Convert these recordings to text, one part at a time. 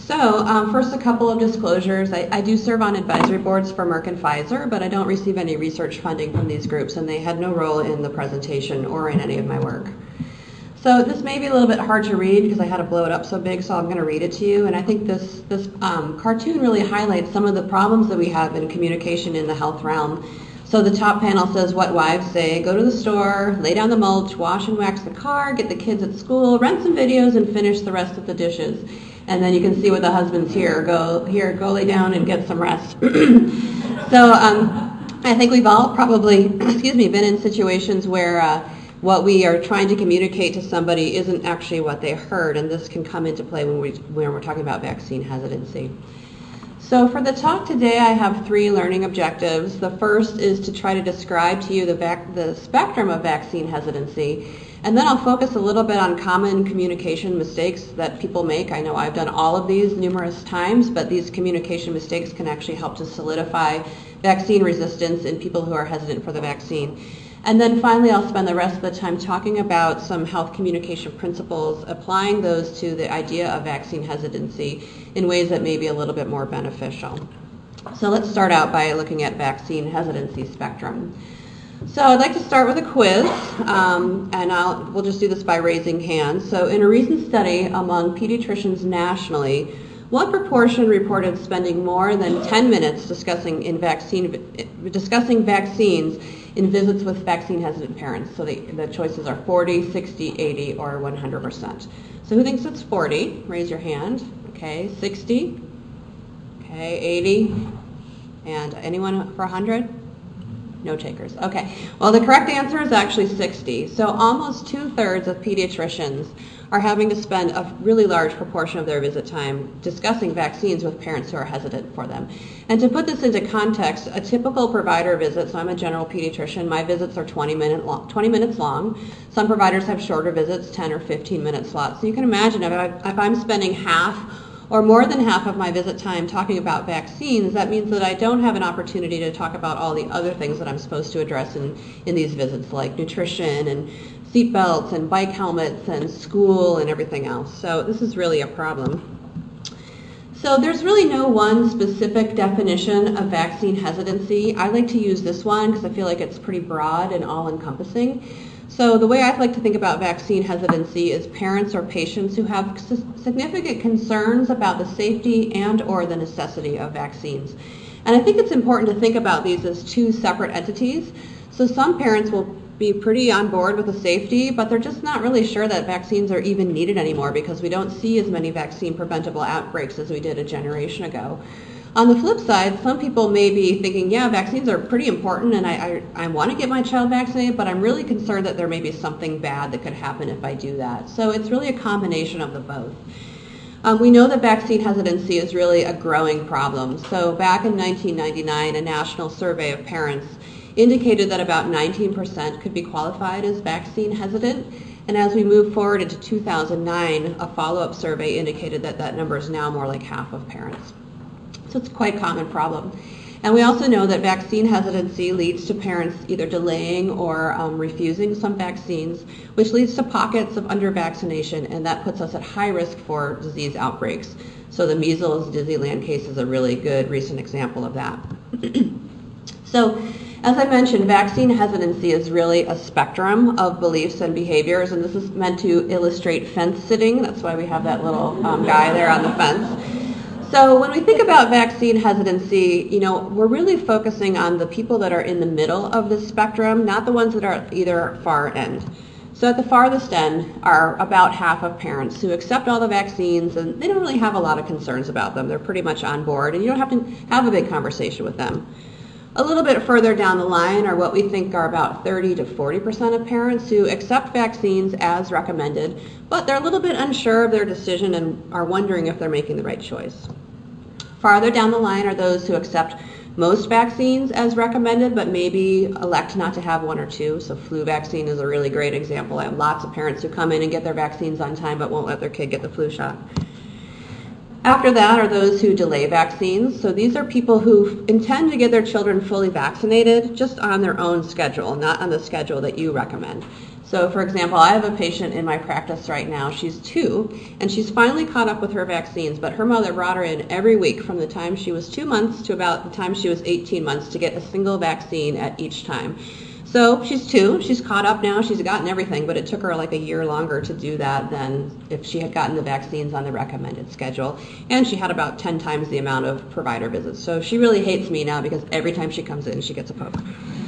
First, a couple of disclosures. I do serve on advisory boards for Merck and Pfizer, but I don't receive any research funding from these groups, and they had no role in the presentation or in any of my work. So this may be a little bit hard to read because I had to blow it up so big, so I'm going to read it to you. And I think this cartoon really highlights some of the problems that we have in communication in the health realm. So the top panel says what wives say: go to the store, lay down the mulch, wash and wax the car, get the kids at school, rent some videos, and finish the rest of the dishes. And then you can see what the husbands hear: go lay down and get some rest. I think we've all probably, been in situations where what we are trying to communicate to somebody isn't actually what they heard, and this can come into play when we're talking about vaccine hesitancy. So for the talk today, I have 3 learning objectives. The first is to try to describe to you the spectrum of vaccine hesitancy, and then I'll focus a little bit on common communication mistakes that people make. I know I've done all of these numerous times, but these communication mistakes can actually help to solidify vaccine resistance in people who are hesitant for the vaccine. And then finally, I'll spend the rest of the time talking about some health communication principles, applying those to the idea of vaccine hesitancy in ways that may be a little bit more beneficial. So let's start out by looking at vaccine hesitancy spectrum. So I'd like to start with a quiz, and we'll just do this by raising hands. So in a recent study among pediatricians nationally, what proportion reported spending more than 10 minutes discussing vaccines in visits with vaccine-hesitant parents? So the choices are 40, 60, 80, or 100%. So who thinks it's 40? Raise your hand. Okay, 60. Okay, 80. And anyone for 100? No takers. Okay. Well, the correct answer is actually 60. So almost 2/3 of pediatricians are having to spend a really large proportion of their visit time discussing vaccines with parents who are hesitant for them. And to put this into context, a typical provider visit, so I'm a general pediatrician, my visits are 20 minutes long. Some providers have shorter visits, 10 or 15-minute slots. So you can imagine if I'm spending half or more than half of my visit time talking about vaccines, that means that I don't have an opportunity to talk about all the other things that I'm supposed to address in these visits, like nutrition and seat belts and bike helmets and school and everything else. So this is really a problem. So there's really no one specific definition of vaccine hesitancy. I like to use this one because I feel like it's pretty broad and all-encompassing. So the way I like to think about vaccine hesitancy is parents or patients who have significant concerns about the safety and or the necessity of vaccines. And I think it's important to think about these as 2 separate entities. So some parents will be pretty on board with the safety, but they're just not really sure that vaccines are even needed anymore because we don't see as many vaccine preventable outbreaks as we did a generation ago. On the flip side, some people may be thinking, yeah, vaccines are pretty important and I want to get my child vaccinated, but I'm really concerned that there may be something bad that could happen if I do that. So it's really a combination of the both. We know that vaccine hesitancy is really a growing problem. So back in 1999, a national survey of parents indicated that about 19% could be qualified as vaccine hesitant. And as we move forward into 2009, a follow-up survey indicated that that number is now more like half of parents. So it's quite a common problem. And we also know that vaccine hesitancy leads to parents either delaying or refusing some vaccines, which leads to pockets of under-vaccination, and that puts us at high risk for disease outbreaks. So the measles Disneyland case is a really good recent example of that. So as I mentioned, vaccine hesitancy is really a spectrum of beliefs and behaviors, and this is meant to illustrate fence sitting. That's why we have that little guy there on the fence. So when we think about vaccine hesitancy, we're really focusing on the people that are in the middle of the spectrum, not the ones that are at either far end. So at the farthest end are about half of parents who accept all the vaccines and they don't really have a lot of concerns about them. They're pretty much on board and you don't have to have a big conversation with them. A little bit further down the line are what we think are about 30 to 40% of parents who accept vaccines as recommended, but they're a little bit unsure of their decision and are wondering if they're making the right choice. Farther down the line are those who accept most vaccines as recommended, but maybe elect not to have 1 or 2. So flu vaccine is a really great example. I have lots of parents who come in and get their vaccines on time, but won't let their kid get the flu shot. After that are those who delay vaccines. So these are people who intend to get their children fully vaccinated just on their own schedule, not on the schedule that you recommend. So for example, I have a patient in my practice right now. She's 2, and she's finally caught up with her vaccines, but her mother brought her in every week from the time she was 2 months to about the time she was 18 months to get a single vaccine at each time. So she's 2, she's caught up now, she's gotten everything, but it took her like a year longer to do that than if she had gotten the vaccines on the recommended schedule. And she had about 10 times the amount of provider visits. So she really hates me now because every time she comes in, she gets a poke.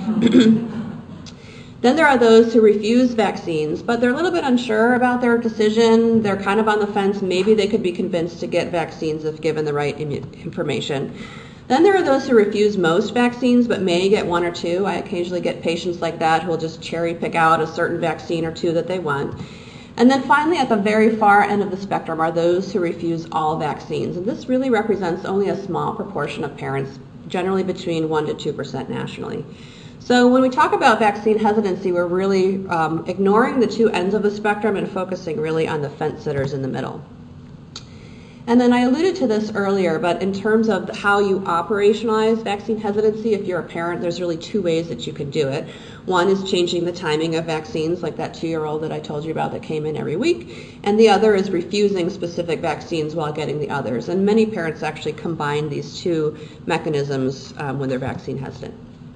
Then there are those who refuse vaccines, but they're a little bit unsure about their decision. They're kind of on the fence. Maybe they could be convinced to get vaccines if given the right information. Then there are those who refuse most vaccines but may get 1 or 2. I occasionally get patients like that who will just cherry pick out a certain vaccine or 2 that they want. And then finally, at the very far end of the spectrum are those who refuse all vaccines. And this really represents only a small proportion of parents, generally between 1% to 2% nationally. So when we talk about vaccine hesitancy, we're really ignoring the 2 ends of the spectrum and focusing really on the fence sitters in the middle. And then I alluded to this earlier, but in terms of how you operationalize vaccine hesitancy, if you're a parent, there's really 2 ways that you can do it. One is changing the timing of vaccines, like that 2-year-old that I told you about that came in every week. And the other is refusing specific vaccines while getting the others. And many parents actually combine these 2 mechanisms when they're vaccine hesitant.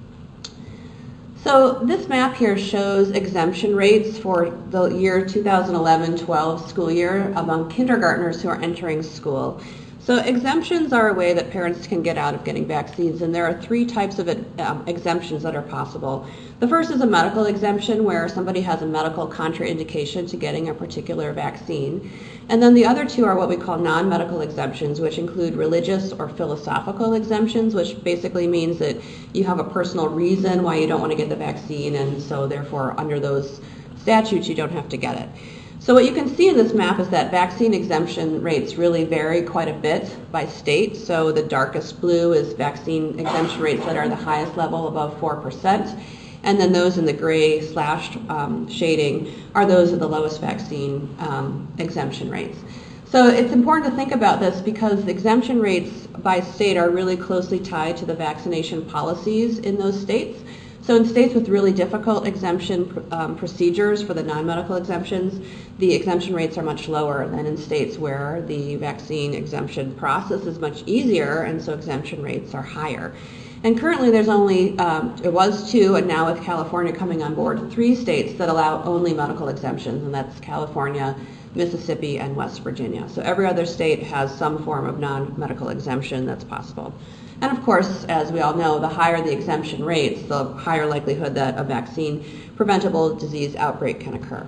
So this map here shows exemption rates for the year 2011-12 school year among kindergartners who are entering school. So exemptions are a way that parents can get out of getting vaccines, and there are 3 types of exemptions that are possible. The first is a medical exemption, where somebody has a medical contraindication to getting a particular vaccine. And then the other 2 are what we call non-medical exemptions, which include religious or philosophical exemptions, which basically means that you have a personal reason why you don't want to get the vaccine, and so therefore under those statutes you don't have to get it. So what you can see in this map is that vaccine exemption rates really vary quite a bit by state. So the darkest blue is vaccine exemption rates that are the highest level, above 4%. And then those in the gray slashed shading are those of the lowest vaccine exemption rates. So it's important to think about this because exemption rates by state are really closely tied to the vaccination policies in those states. So in states with really difficult exemption procedures for the non-medical exemptions, the exemption rates are much lower than in states where the vaccine exemption process is much easier, and so exemption rates are higher. And currently there's only, it was 2, and now with California coming on board, 3 states that allow only medical exemptions, and that's California, Mississippi, and West Virginia. So every other state has some form of non-medical exemption that's possible. And of course, as we all know, the higher the exemption rates, the higher likelihood that a vaccine-preventable disease outbreak can occur.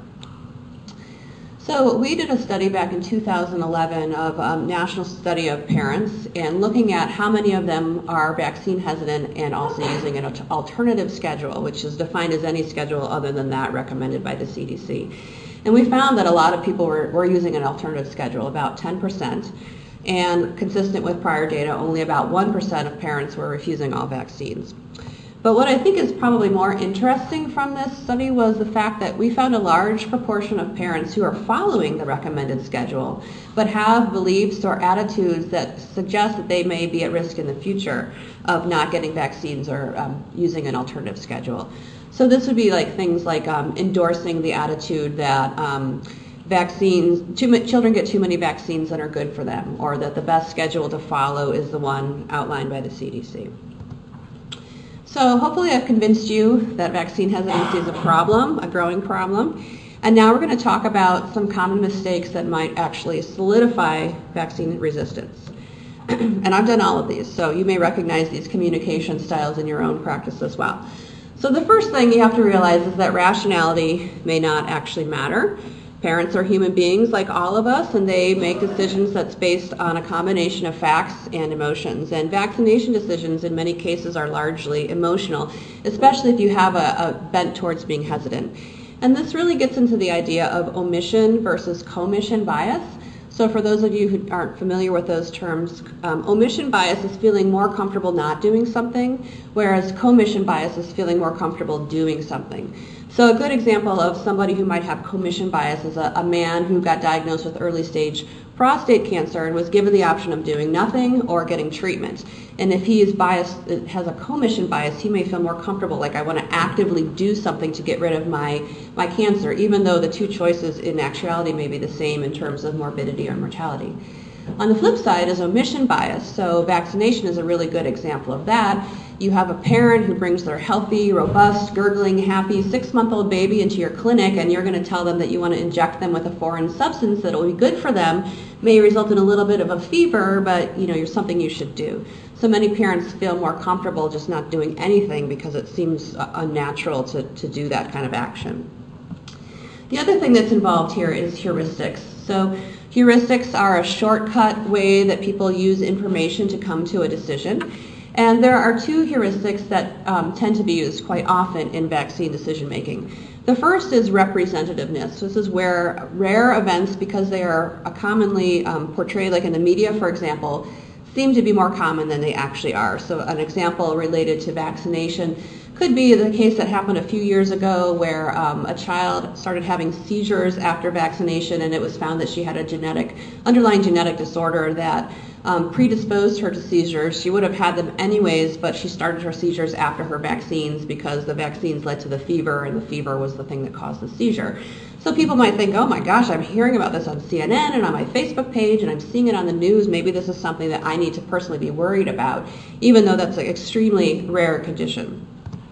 So we did a study back in 2011 of a national study of parents and looking at how many of them are vaccine hesitant and also using an alternative schedule, which is defined as any schedule other than that recommended by the CDC. And we found that a lot of people were using an alternative schedule, about 10%. And consistent with prior data, only about 1% of parents were refusing all vaccines. But what I think is probably more interesting from this study was the fact that we found a large proportion of parents who are following the recommended schedule, but have beliefs or attitudes that suggest that they may be at risk in the future of not getting vaccines or using an alternative schedule. So this would be like things like endorsing the attitude that children get too many vaccines that are good for them, or that the best schedule to follow is the one outlined by the CDC. So hopefully I've convinced you that vaccine hesitancy is a problem, a growing problem. And now we're going to talk about some common mistakes that might actually solidify vaccine resistance. And I've done all of these, so you may recognize these communication styles in your own practice as well. So the first thing you have to realize is that rationality may not actually matter. Parents are human beings like all of us, and they make decisions that's based on a combination of facts and emotions. And vaccination decisions in many cases are largely emotional, especially if you have a bent towards being hesitant. And this really gets into the idea of omission versus commission bias. So for those of you who aren't familiar with those terms, omission bias is feeling more comfortable not doing something, whereas commission bias is feeling more comfortable doing something. So a good example of somebody who might have commission bias is a man who got diagnosed with early stage prostate cancer and was given the option of doing nothing or getting treatment. And if he is biased, has a commission bias, he may feel more comfortable, like I want to actively do something to get rid of my cancer, even though the two choices in actuality may be the same in terms of morbidity or mortality. On the flip side is omission bias. So vaccination is a really good example of that. You have a parent who brings their healthy, robust, gurgling, happy 6-month-old baby into your clinic, and you're going to tell them that you want to inject them with a foreign substance that will be good for them, may result in a little bit of a fever, but you're something you should do. So many parents feel more comfortable just not doing anything because it seems unnatural to do that kind of action. The other thing that's involved here is heuristics. So heuristics are a shortcut way that people use information to come to a decision. And there are two heuristics that tend to be used quite often in vaccine decision making. The first is representativeness. This is where rare events, because they are commonly portrayed, like in the media, for example, seem to be more common than they actually are. So an example related to vaccination could be the case that happened a few years ago where a child started having seizures after vaccination, and it was found that she had a underlying genetic disorder that predisposed her to seizures. She would have had them anyways, but she started her seizures after her vaccines because the vaccines led to the fever, and the fever was the thing that caused the seizure. So people might think, oh my gosh, I'm hearing about this on CNN and on my Facebook page, and I'm seeing it on the news. Maybe this is something that I need to personally be worried about, even though that's an extremely rare condition.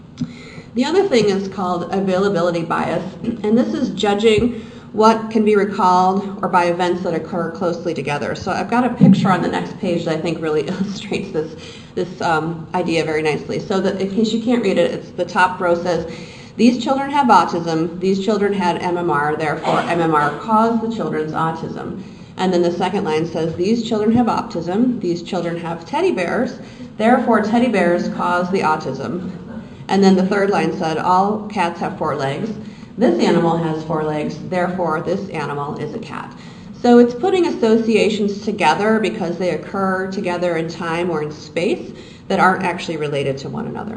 The other thing is called availability bias, and this is judging what can be recalled or by events that occur closely together. So I've got a picture on the next page that I think really illustrates this idea very nicely. So that in case you can't read it, it's the top row says, these children have autism, these children had MMR, therefore MMR caused the children's autism. And then the second line says, these children have autism, these children have teddy bears, therefore teddy bears cause the autism. And then the third line said, all cats have 4 legs. This animal has 4 legs, therefore this animal is a cat. So it's putting associations together because they occur together in time or in space that aren't actually related to one another.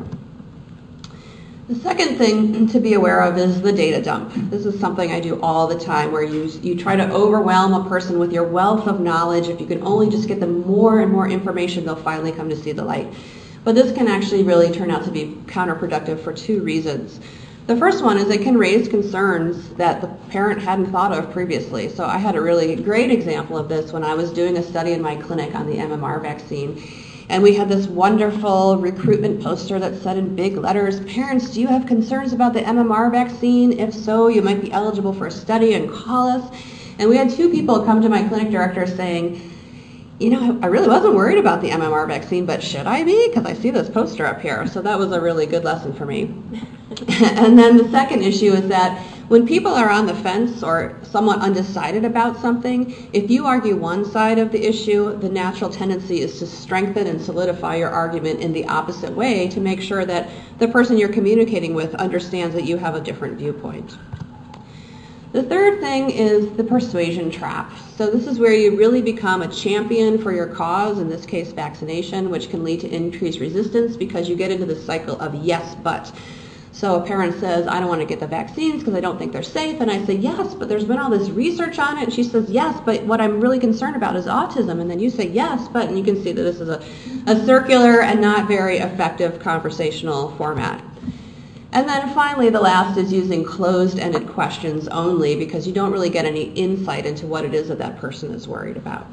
The second thing to be aware of is the data dump. This is something I do all the time, where you try to overwhelm a person with your wealth of knowledge. If you can only just get them more and more information, they'll finally come to see the light. But this can actually really turn out to be counterproductive for 2 reasons. The first one is it can raise concerns that the parent hadn't thought of previously. So I had a really great example of this when I was doing a study in my clinic on the MMR vaccine. And we had this wonderful recruitment poster that said in big letters, parents, do you have concerns about the MMR vaccine? If so, you might be eligible for a study and call us. And we had 2 people come to my clinic director saying, I really wasn't worried about the MMR vaccine, but should I be? Because I see this poster up here. So that was a really good lesson for me. And then the second issue is that when people are on the fence or somewhat undecided about something, if you argue one side of the issue, the natural tendency is to strengthen and solidify your argument in the opposite way to make sure that the person you're communicating with understands that you have a different viewpoint. The third thing is the persuasion trap. So this is where you really become a champion for your cause, in this case vaccination, which can lead to increased resistance because you get into the cycle of yes, but. So a parent says, I don't want to get the vaccines because I don't think they're safe. And I say, yes, but there's been all this research on it. And she says, yes, but what I'm really concerned about is autism. And then you say, yes, but, and you can see that this is a circular and not very effective conversational format. And then finally, the last is using closed-ended questions only because you don't really get any insight into what it is that person is worried about.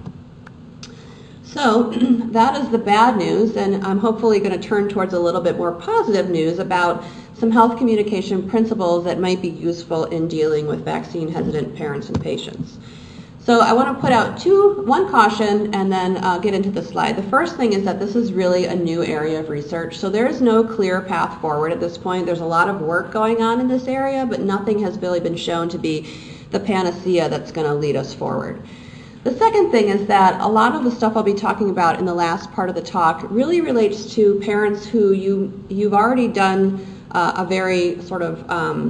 So that is the bad news, and I'm hopefully going to turn towards a little bit more positive news about some health communication principles that might be useful in dealing with vaccine-hesitant parents and patients. So I want to put out one caution and then get into the slide. The first thing is that this is really a new area of research. So there is no clear path forward at this point. There's a lot of work going on in this area, but nothing has really been shown to be the panacea that's going to lead us forward. The second thing is that a lot of the stuff I'll be talking about in the last part of the talk really relates to parents who you've already done a very sort of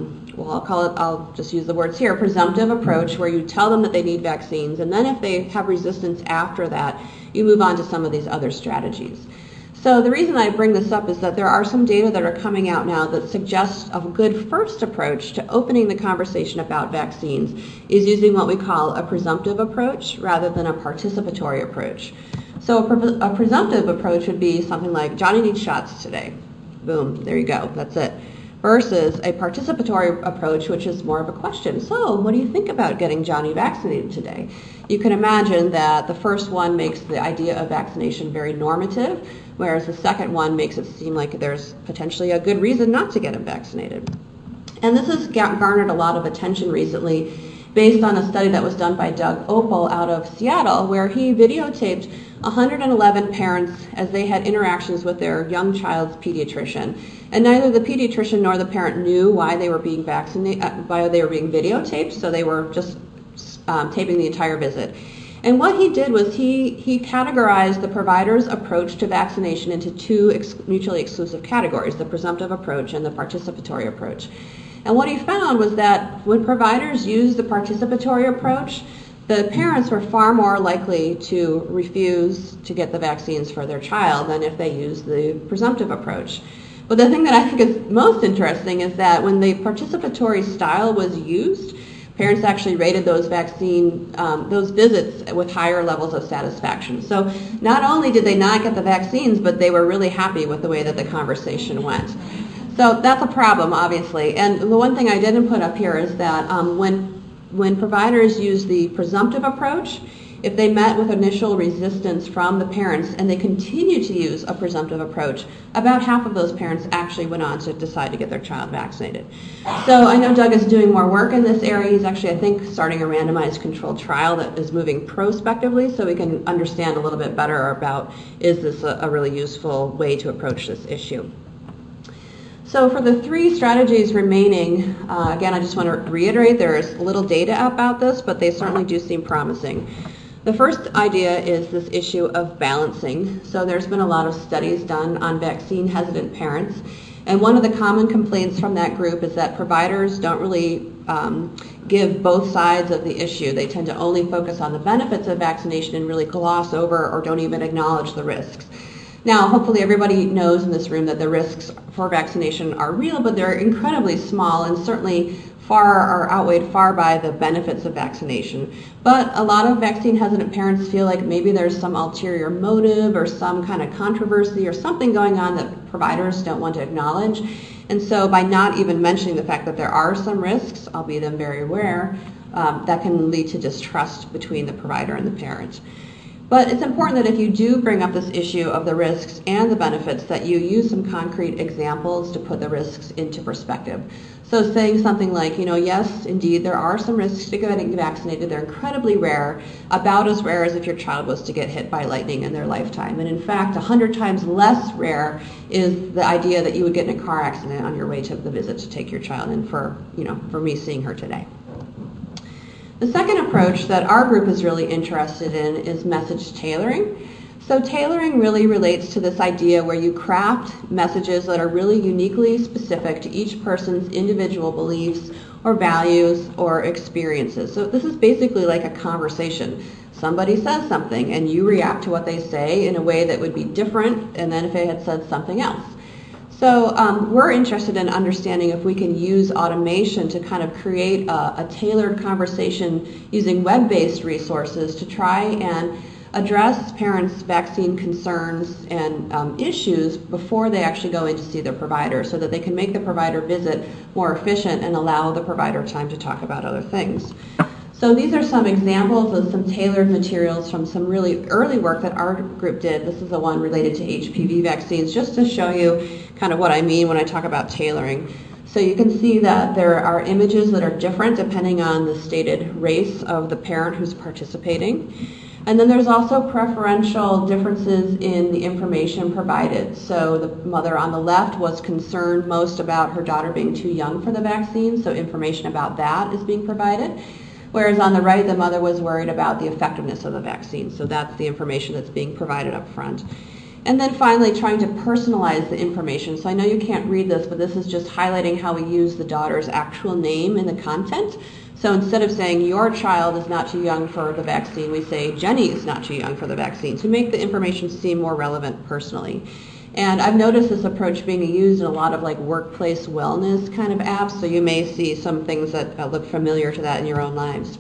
I'll just use the words here, presumptive approach, where you tell them that they need vaccines, and then if they have resistance after that, you move on to some of these other strategies. So the reason I bring this up is that there are some data that are coming out now that suggests a good first approach to opening the conversation about vaccines is using what we call a presumptive approach rather than a participatory approach. So a presumptive approach would be something like, Johnny needs shots today. Boom, there you go, that's it. Versus a participatory approach, which is more of a question. So, what do you think about getting Johnny vaccinated today? You can imagine that the first one makes the idea of vaccination very normative, whereas the second one makes it seem like there's potentially a good reason not to get him vaccinated. And this has garnered a lot of attention recently based on a study that was done by Doug Opel out of Seattle, where he videotaped 111 parents as they had interactions with their young child's pediatrician. And neither the pediatrician nor the parent knew why they were being vaccinated, why they were being videotaped, so they were just taping the entire visit. And what he did was he categorized the provider's approach to vaccination into two mutually exclusive categories, the presumptive approach and the participatory approach. And what he found was that when providers used the participatory approach, the parents were far more likely to refuse to get the vaccines for their child than if they used the presumptive approach. But the thing that I think is most interesting is that when the participatory style was used, parents actually rated those those visits with higher levels of satisfaction. So not only did they not get the vaccines, but they were really happy with the way that the conversation went. So that's a problem, obviously. And the one thing I didn't put up here is that when providers use the presumptive approach, if they met with initial resistance from the parents and they continue to use a presumptive approach, about half of those parents actually went on to decide to get their child vaccinated. So I know Doug is doing more work in this area. He's actually, I think, starting a randomized controlled trial that is moving prospectively so we can understand a little bit better about, is this a really useful way to approach this issue. So for the three strategies remaining, again, I just want to reiterate there's little data about this, but they certainly do seem promising. The first idea is this issue of balancing. So there's been a lot of studies done on vaccine hesitant parents, and one of the common complaints from that group is that providers don't really give both sides of the issue. They tend to only focus on the benefits of vaccination and really gloss over or don't even acknowledge the risks. Now, hopefully everybody knows in this room that the risks for vaccination are real, but they're incredibly small and certainly outweighed far by the benefits of vaccination. But a lot of vaccine hesitant parents feel like maybe there's some ulterior motive or some kind of controversy or something going on that providers don't want to acknowledge. And so by not even mentioning the fact that there are some risks, albeit them very rare, that can lead to distrust between the provider and the parent. But it's important that if you do bring up this issue of the risks and the benefits, that you use some concrete examples to put the risks into perspective. So saying something like, yes, indeed, there are some risks to getting vaccinated. They're incredibly rare, about as rare as if your child was to get hit by lightning in their lifetime. And in fact, 100 times less rare is the idea that you would get in a car accident on your way to the visit to take your child in for me seeing her today. The second approach that our group is really interested in is message tailoring. So tailoring really relates to this idea where you craft messages that are really uniquely specific to each person's individual beliefs or values or experiences. So this is basically like a conversation. Somebody says something and you react to what they say in a way that would be different than if they had said something else. So we're interested in understanding if we can use automation to kind of create a tailored conversation using web-based resources to try and address parents' vaccine concerns and issues before they actually go in to see their provider, so that they can make the provider visit more efficient and allow the provider time to talk about other things. So these are some examples of some tailored materials from some really early work that our group did. This is the one related to HPV vaccines, just to show you kind of what I mean when I talk about tailoring. So you can see that there are images that are different depending on the stated race of the parent who's participating. And then there's also preferential differences in the information provided. So the mother on the left was concerned most about her daughter being too young for the vaccine, so information about that is being provided. Whereas on the right, the mother was worried about the effectiveness of the vaccine, so that's the information that's being provided up front. And then finally, trying to personalize the information. So I know you can't read this, but this is just highlighting how we use the daughter's actual name in the content. So instead of saying your child is not too young for the vaccine, we say Jenny is not too young for the vaccine to make the information seem more relevant personally. And I've noticed this approach being used in a lot of like workplace wellness kind of apps, so you may see some things that look familiar to that in your own lives.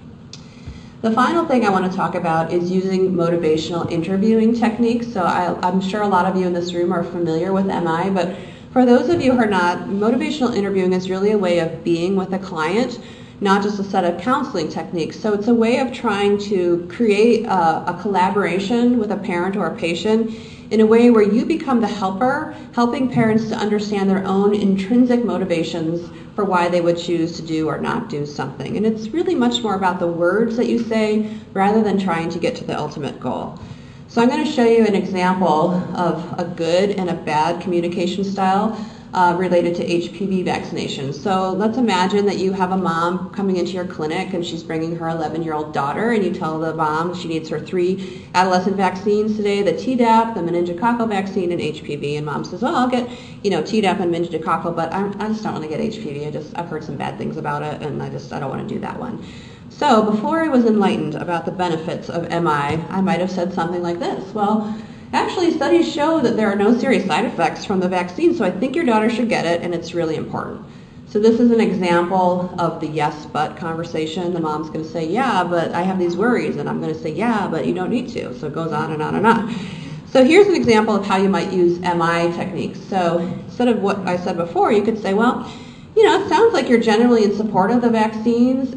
The final thing I want to talk about is using motivational interviewing techniques. So I'm sure a lot of you in this room are familiar with MI, but for those of you who are not, motivational interviewing is really a way of being with a client, not just a set of counseling techniques. So it's a way of trying to create a collaboration with a parent or a patient in a way where you become the helper, helping parents to understand their own intrinsic motivations for why they would choose to do or not do something. And it's really much more about the words that you say rather than trying to get to the ultimate goal. So I'm going to show you an example of a good and a bad communication style related to HPV vaccination. So let's imagine that you have a mom coming into your clinic and she's bringing her 11-year-old daughter, and you tell the mom she needs her 3 adolescent vaccines today, the Tdap, the meningococcal vaccine, and HPV. And mom says, well, I'll get Tdap and meningococcal, but I just don't want to get HPV. I've heard some bad things about it, and I don't want to do that one. So before I was enlightened about the benefits of MI, I might have said something like this. Well, actually, studies show that there are no serious side effects from the vaccine, so I think your daughter should get it, and it's really important. So this is an example of the yes, but conversation. The mom's going to say, yeah, but I have these worries, and I'm going to say, yeah, but you don't need to. So it goes on and on and on. So here's an example of how you might use MI techniques. So instead of what I said before, you could say, well, it sounds like you're generally in support of the vaccines,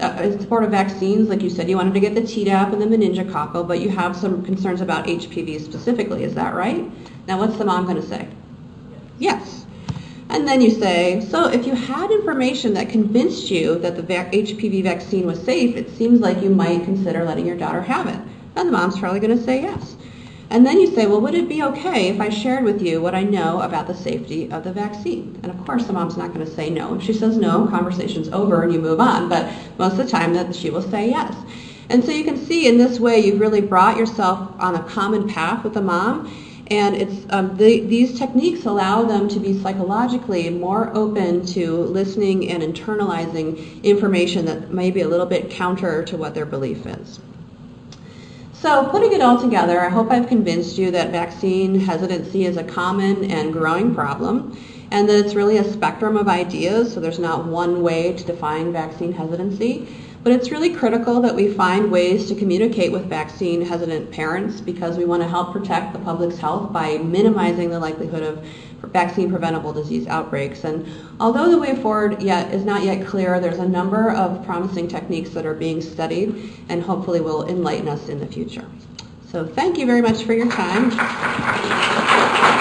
like you said you wanted to get the Tdap and the meningococcal, but you have some concerns about HPV specifically. Is that right? Now, what's the mom going to say? Yes. And then you say, so if you had information that convinced you that the HPV vaccine was safe, it seems like you might consider letting your daughter have it. And the mom's probably going to say yes. And then you say, well, would it be okay if I shared with you what I know about the safety of the vaccine? And of course, the mom's not going to say no. If she says no, conversation's over and you move on. But most of the time, that she will say yes. And so you can see in this way, you've really brought yourself on a common path with the mom. And these techniques allow them to be psychologically more open to listening and internalizing information that may be a little bit counter to what their belief is. So putting it all together, I hope I've convinced you that vaccine hesitancy is a common and growing problem, and that it's really a spectrum of ideas, so there's not one way to define vaccine hesitancy. But it's really critical that we find ways to communicate with vaccine hesitant parents, because we want to help protect the public's health by minimizing the likelihood of vaccine preventable disease outbreaks. And although the way forward is not yet clear, there's a number of promising techniques that are being studied and hopefully will enlighten us in the future. So thank you very much for your time.